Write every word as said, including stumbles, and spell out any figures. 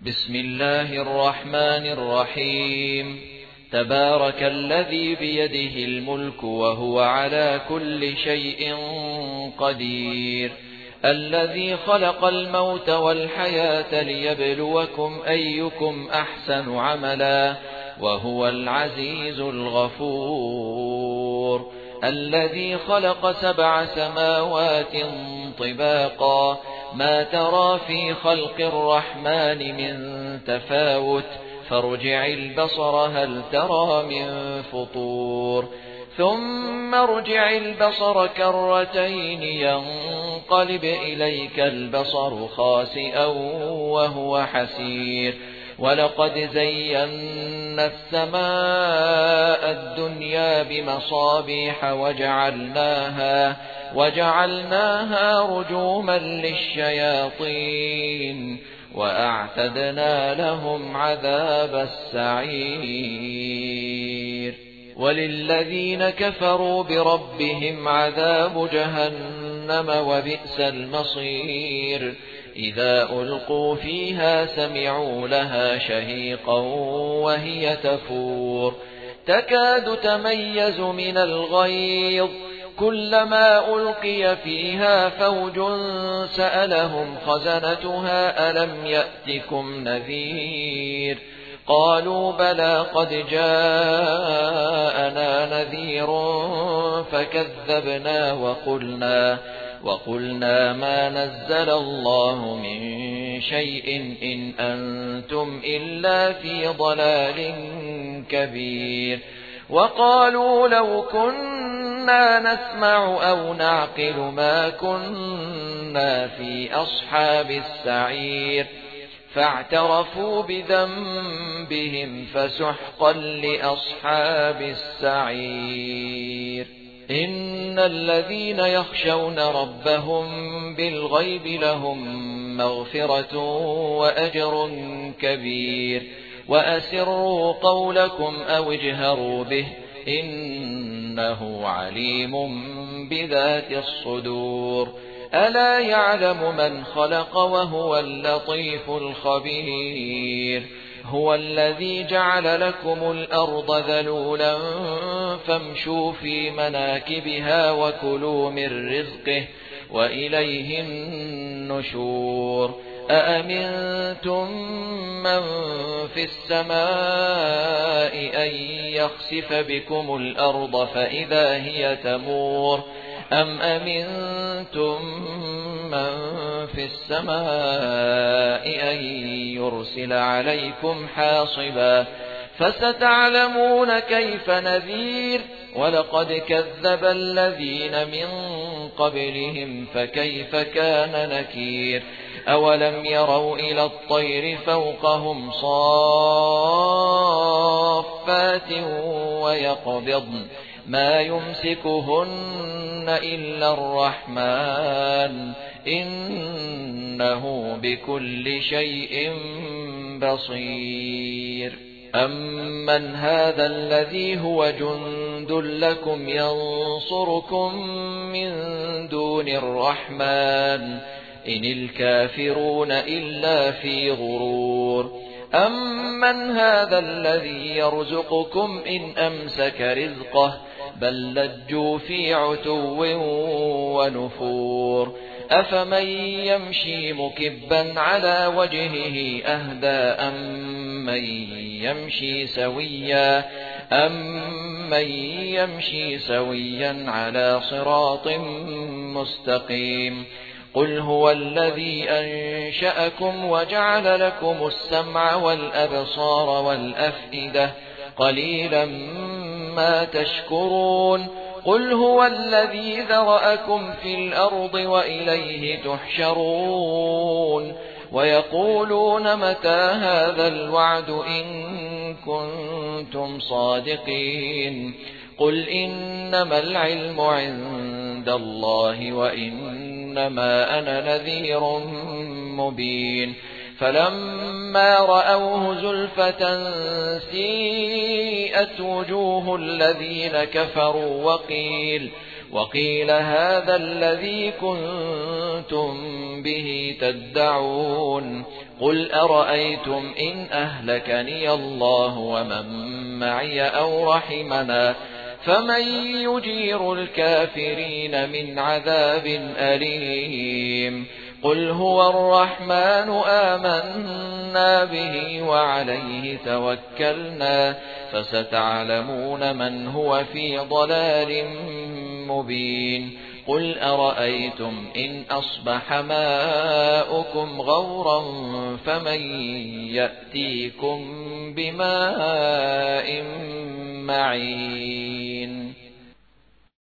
بسم الله الرحمن الرحيم. تبارك الذي بيده الملك وهو على كل شيء قدير، الذي خلق الموت والحياة ليبلوكم أيكم أحسن عملا، وهو العزيز الغفور، الذي خلق سبع سماوات طباقا، ما ترى في خلق الرحمن من تفاوت، فارجع البصر هل ترى من فطور، ثم ارجع البصر كرتين ينقلب إليك البصر خاسئا وهو حسير، ولقد زينا السماء الدنيا بمصابيح وجعلناها, وجعلناها رجوما للشياطين، وأعتدنا لهم عذاب السعير. وللذين كفروا بربهم عذاب جهنم وبئس المصير. إذا ألقوا فيها سمعوا لها شهيقا وهي تفور، تكاد تميز من الغيظ، كلما ألقي فيها فوج سألهم خزنتها ألم يأتكم نذير، قالوا بلى قد جاءنا نذير فكذبنا وقلنا وقلنا ما نزل الله من شيء إن أنتم إلا في ضلال كبير. وقالوا لو كنا نسمع أو نعقل ما كنا في أصحاب السعير، فاعترفوا بذنبهم فسحقا لأصحاب السعير. إن الذين يخشون ربهم بالغيب لهم مغفرة وأجر كبير. وأسروا قولكم أو اجهروا به إنه عليم بذات الصدور. ألا يعلم من خلق وهو اللطيف الخبير. هو الذي جعل لكم الأرض ذلولا فامشوا في مناكبها وكلوا من رزقه وإليه النشور. أأمنتم من في السماء أن يخسف بكم الأرض فإذا هي تمور، أم أمنتم من في السماء أن يرسل عليكم حاصبا، فستعلمون كيف نذير. ولقد كذب الذين من قبلهم فكيف كان نكير. أولم يروا إلى الطير فوقهم صافات ويقبضن ما يمسكهن إلا الرحمن إنه بكل شيء بصير. أمن هذا الذي هو جند لكم ينصركم من دون الرحمن إن الكافرون إلا في غرور. أمن هذا الذي يرزقكم إن أمسك رزقه بل لجوا في عتو ونفور. أفمن يمشي مكبا على وجهه أهدى أمن يمشي سويا أمن يمشي سويا على صراط مستقيم. قل هو الذي أنشأكم وجعل لكم السمع والأبصار والأفئدة قليلا ما تشكرون. قل هو الذي ذرأكم في الأرض وإليه تحشرون. ويقولون متى هذا الوعد إن كنتم صادقين. قل إنما العلم عند الله وإنما أنا نذير مبين. فلما رأوه زلفة سيئت وجوه الذين كفروا وقيل وقيل هذا الذي كنتم به تدعون. قل أرأيتم إن أهلكني الله ومن معي أو رحمنا فمن يجير الكافرين من عذاب أليم قل هو الرحمن آمنا به وعليه توكلنا فستعلمون من هو في ضلال مبين قل أرأيتم إن أصبح ماؤكم غورا فمن يأتيكم بماء معين